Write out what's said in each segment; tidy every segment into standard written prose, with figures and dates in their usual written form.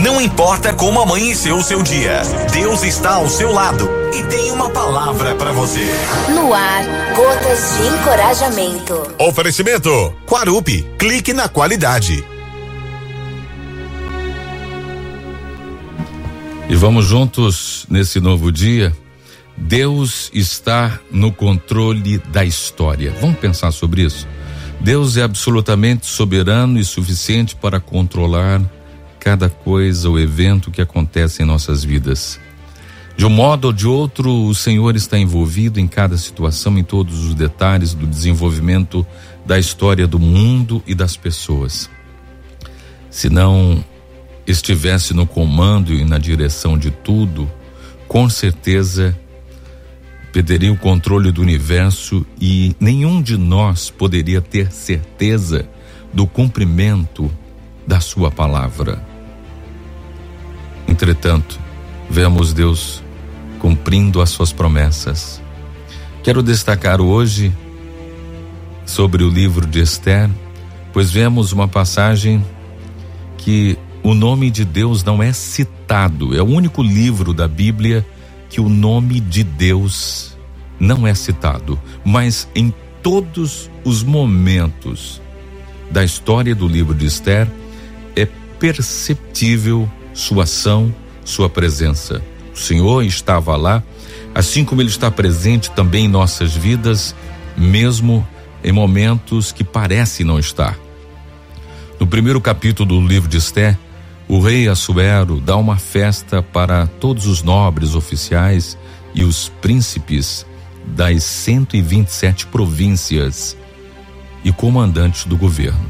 Não importa como amanheceu o seu dia, Deus está ao seu lado e tem uma palavra para você. No ar, Gotas de Encorajamento. Oferecimento Quarupi, clique na qualidade. E vamos juntos nesse novo dia. Deus está no controle da história. Vamos pensar sobre isso? Deus é absolutamente soberano e suficiente para controlar cada coisa ou evento que acontece em nossas vidas. De um modo ou de outro, o Senhor está envolvido em cada situação, em todos os detalhes do desenvolvimento da história do mundo e das pessoas. Se não estivesse no comando e na direção de tudo, com certeza perderia o controle do universo e nenhum de nós poderia ter certeza do cumprimento da sua palavra. Entretanto, vemos Deus cumprindo as suas promessas. Quero destacar hoje sobre o livro de Esther, pois vemos uma passagem que o nome de Deus não é citado. É o único livro da Bíblia que o nome de Deus não é citado, mas em todos os momentos da história do livro de Esther é perceptível sua ação, sua presença. O Senhor estava lá, assim como Ele está presente também em nossas vidas, mesmo em momentos que parecem não estar. No primeiro capítulo do livro de Esther, o rei Assuero dá uma festa para todos os nobres oficiais e os príncipes das 127 províncias e comandantes do governo.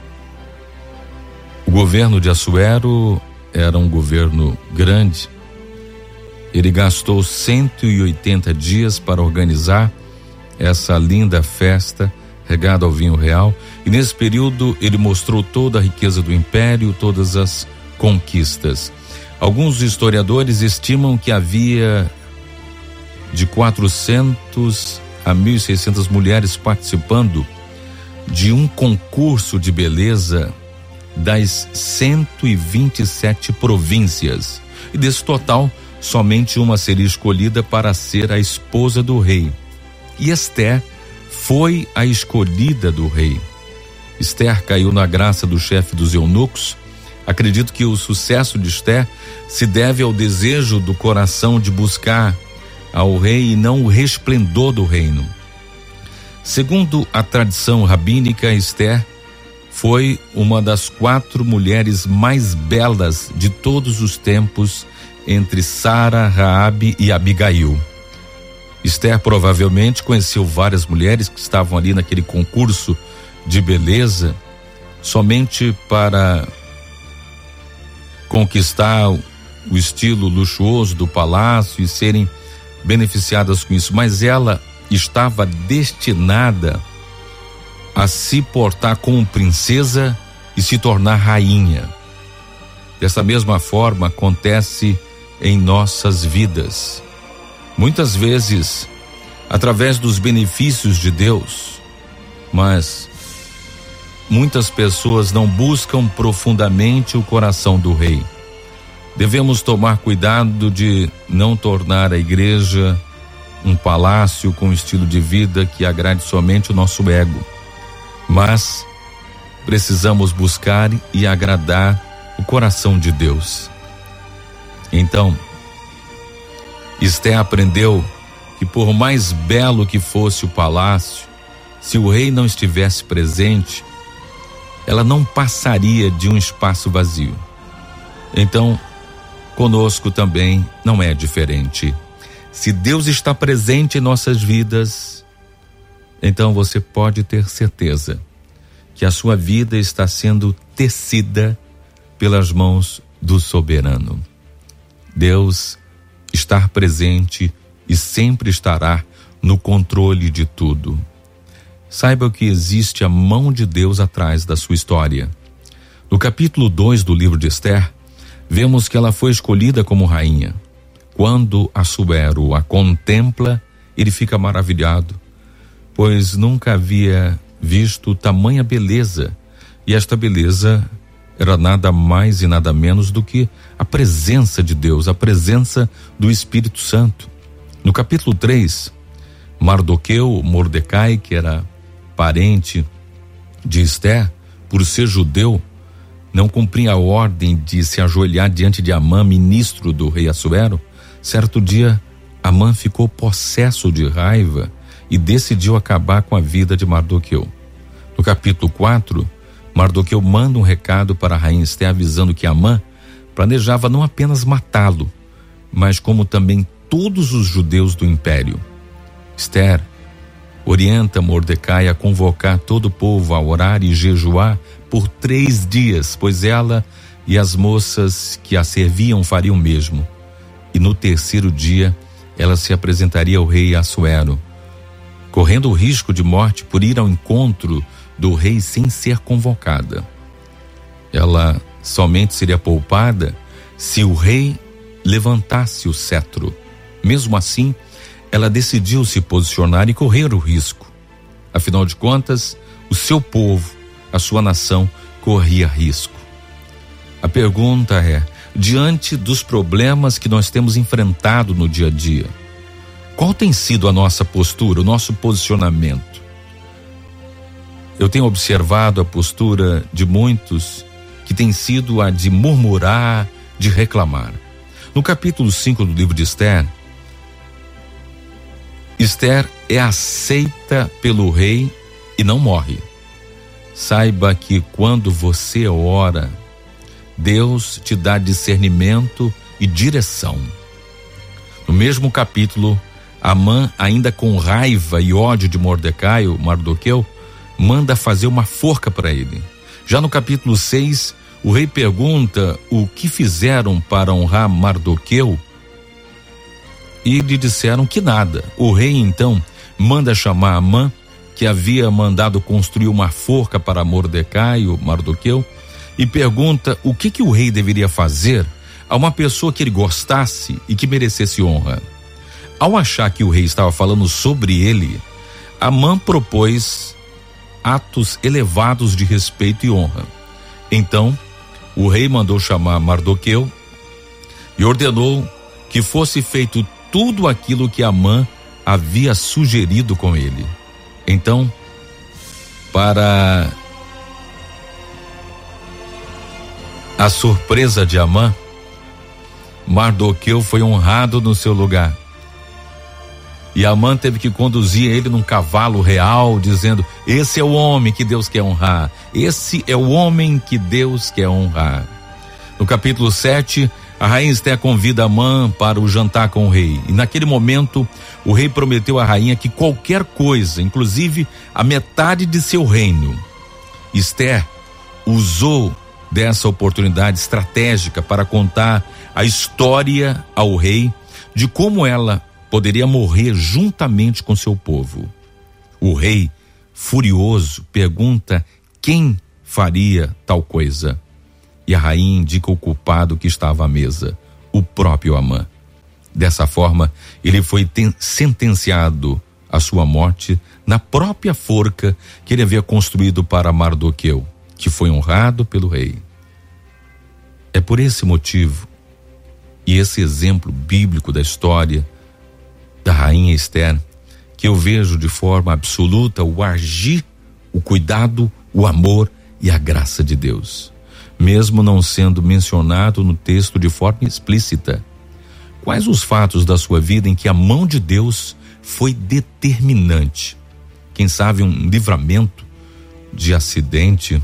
O governo de Assuero era um governo grande. Ele gastou 180 dias para organizar essa linda festa regada ao vinho real, e nesse período ele mostrou toda a riqueza do império, todas as conquistas. Alguns historiadores estimam que havia de 400 a 1.600 mulheres participando de um concurso de beleza das 127 províncias. E desse total, somente uma seria escolhida para ser a esposa do rei. E Esther foi a escolhida do rei. Esther caiu na graça do chefe dos eunucos. Acredito que o sucesso de Esther se deve ao desejo do coração de buscar ao rei e não o resplendor do reino. Segundo a tradição rabínica, Esther foi uma das 4 mulheres mais belas de todos os tempos, entre Sara, Raabe e Abigail. Esther provavelmente conheceu várias mulheres que estavam ali naquele concurso de beleza somente para conquistar o estilo luxuoso do palácio e serem beneficiadas com isso, mas ela estava destinada a se portar como princesa e se tornar rainha. Dessa mesma forma acontece em nossas vidas. Muitas vezes, através dos benefícios de Deus, mas muitas pessoas não buscam profundamente o coração do rei. Devemos tomar cuidado de não tornar a igreja um palácio com estilo de vida que agrade somente o nosso ego, mas precisamos buscar e agradar o coração de Deus. Então, Esther aprendeu que por mais belo que fosse o palácio, se o rei não estivesse presente, ela não passaria de um espaço vazio. Então, conosco também não é diferente. Se Deus está presente em nossas vidas, então você pode ter certeza que a sua vida está sendo tecida pelas mãos do soberano. Deus está presente e sempre estará no controle de tudo. Saiba que existe a mão de Deus atrás da sua história. No capítulo 2 do livro de Esther, vemos que ela foi escolhida como rainha. Quando Assuero a contempla, ele fica maravilhado, pois nunca havia visto tamanha beleza, e esta beleza era nada mais e nada menos do que a presença de Deus, a presença do Espírito Santo. No capítulo 3, Mordecai, que era parente de Esther, por ser judeu, não cumpria a ordem de se ajoelhar diante de Amã, ministro do rei Assuero. Certo dia, Amã ficou possesso de raiva e decidiu acabar com a vida de Mardoqueu. No capítulo 4, Mardoqueu manda um recado para a rainha Esther avisando que Amã planejava não apenas matá-lo, mas como também todos os judeus do império. Esther orienta Mordecai a convocar todo o povo a orar e jejuar por 3 dias, pois ela e as moças que a serviam fariam o mesmo. E no 3º dia, ela se apresentaria ao rei Assuero, correndo o risco de morte por ir ao encontro do rei sem ser convocada. Ela somente seria poupada se o rei levantasse o cetro. Mesmo assim, ela decidiu se posicionar e correr o risco. Afinal de contas, o seu povo, a sua nação, corria risco. A pergunta é: diante dos problemas que nós temos enfrentado no dia a dia, qual tem sido a nossa postura, o nosso posicionamento? Eu tenho observado a postura de muitos que tem sido a de murmurar, de reclamar. No capítulo 5 do livro de Esther, Esther é aceita pelo rei e não morre. Saiba que quando você ora, Deus te dá discernimento e direção. No mesmo capítulo, Amã, ainda com raiva e ódio de Mardoqueu, manda fazer uma forca para ele. Já no capítulo 6, o rei pergunta o que fizeram para honrar Mardoqueu e lhe disseram que nada. O rei então manda chamar Amã, que havia mandado construir uma forca para Mardoqueu, e pergunta o que o rei deveria fazer a uma pessoa que ele gostasse e que merecesse honra. Ao achar que o rei estava falando sobre ele, Amã propôs atos elevados de respeito e honra. Então, o rei mandou chamar Mardoqueu e ordenou que fosse feito tudo aquilo que Amã havia sugerido com ele. Então, para a surpresa de Amã, Mardoqueu foi honrado no seu lugar. E Amã teve que conduzir ele num cavalo real, dizendo: esse é o homem que Deus quer honrar. Esse é o homem que Deus quer honrar. No capítulo 7, a rainha Esther convida Amã para o jantar com o rei. E naquele momento, o rei prometeu à rainha que qualquer coisa, inclusive a metade de seu reino. Esther usou dessa oportunidade estratégica para contar a história ao rei de como ela poderia morrer juntamente com seu povo. O rei, furioso, pergunta quem faria tal coisa. E a rainha indica o culpado que estava à mesa, o próprio Amã. Dessa forma, ele foi sentenciado à sua morte na própria forca que ele havia construído para Mardoqueu, que foi honrado pelo rei. É por esse motivo e esse exemplo bíblico da história da rainha Esther que eu vejo de forma absoluta o agir, o cuidado, o amor e a graça de Deus, mesmo não sendo mencionado no texto de forma explícita. Quais os fatos da sua vida em que a mão de Deus foi determinante? Quem sabe um livramento de acidente.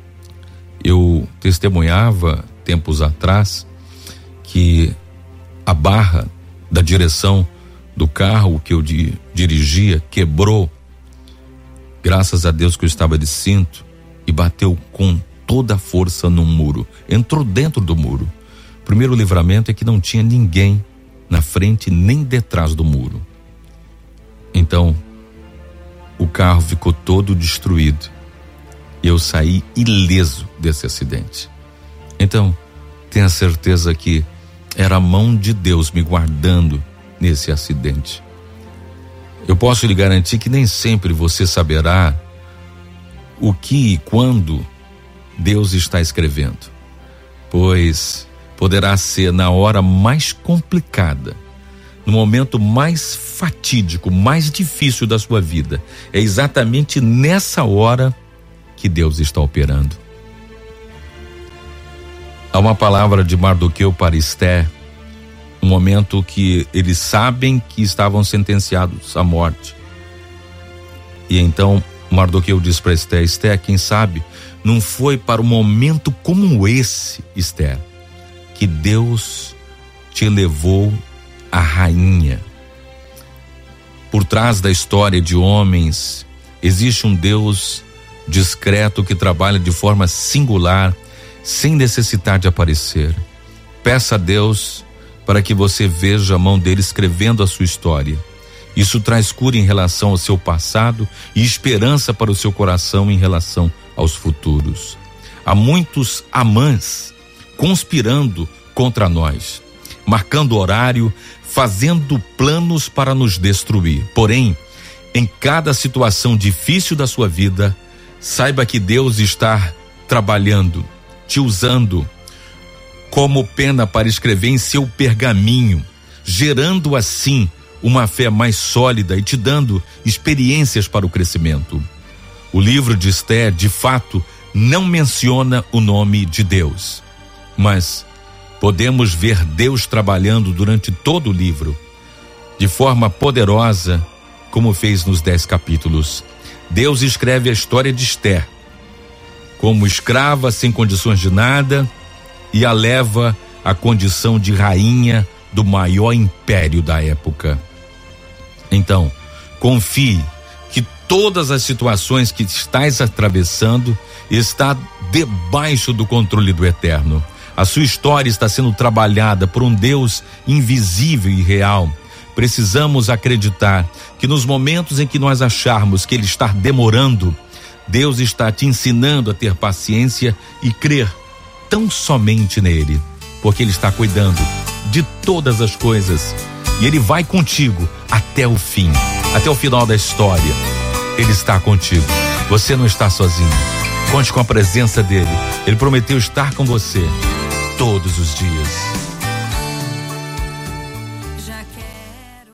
Eu testemunhava tempos atrás que a barra da direção do carro que eu dirigia quebrou, graças a Deus que eu estava de cinto, e bateu com toda a força num muro, entrou dentro do muro. O primeiro livramento é que não tinha ninguém na frente nem detrás do muro. Então, o carro ficou todo destruído e eu saí ileso desse acidente. Então, tenha certeza que era a mão de Deus me guardando nesse acidente. Eu posso lhe garantir que nem sempre você saberá o que e quando Deus está escrevendo, pois poderá ser na hora mais complicada, no momento mais fatídico, mais difícil da sua vida. É exatamente nessa hora que Deus está operando. Há uma palavra de Mardoqueu para Esther, no momento que eles sabem que estavam sentenciados à morte. E então Mardoqueu diz para Esther: Esther, quem sabe não foi para um momento como esse, Esther, que Deus te levou a rainha. Por trás da história de homens existe um Deus discreto que trabalha de forma singular, sem necessitar de aparecer. Peça a Deus para que você veja a mão dele escrevendo a sua história. Isso traz cura em relação ao seu passado e esperança para o seu coração em relação aos futuros. Há muitos Amãs conspirando contra nós, marcando horário, fazendo planos para nos destruir. Porém, em cada situação difícil da sua vida, saiba que Deus está trabalhando, te usando como pena para escrever em seu pergaminho, gerando assim uma fé mais sólida e te dando experiências para o crescimento. O livro de Esther, de fato, não menciona o nome de Deus, mas podemos ver Deus trabalhando durante todo o livro, de forma poderosa, como fez nos 10 capítulos. Deus escreve a história de Esther, como escrava sem condições de nada, e a leva à condição de rainha do maior império da época. Então, confie que todas as situações que estás atravessando está debaixo do controle do Eterno. A sua história está sendo trabalhada por um Deus invisível e real. Precisamos acreditar que nos momentos em que nós acharmos que Ele está demorando, Deus está te ensinando a ter paciência e crer tão somente nele, porque Ele está cuidando de todas as coisas e Ele vai contigo até o fim, até o final da história. Ele está contigo, você não está sozinho. Conte com a presença dele. Ele prometeu estar com você todos os dias.